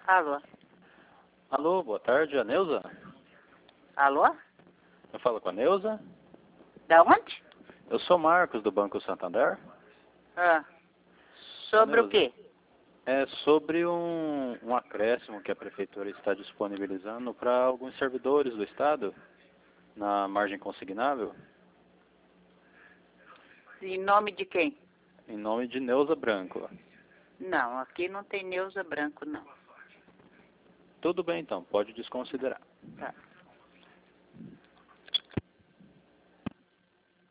Alô? Alô, boa tarde, a Neuza? Alô? Eu falo com a Neuza? Da onde? Eu sou Marcos, do Banco Santander. Ah. Sobre o Neuza, quê? é sobre um acréscimo que a Prefeitura está disponibilizando para alguns servidores do Estado, na margem consignável, Em nome de quem? em nome de Neuza Branco. Não, aqui não tem Neuza Branco, não. Tudo bem então, pode desconsiderar. Tá.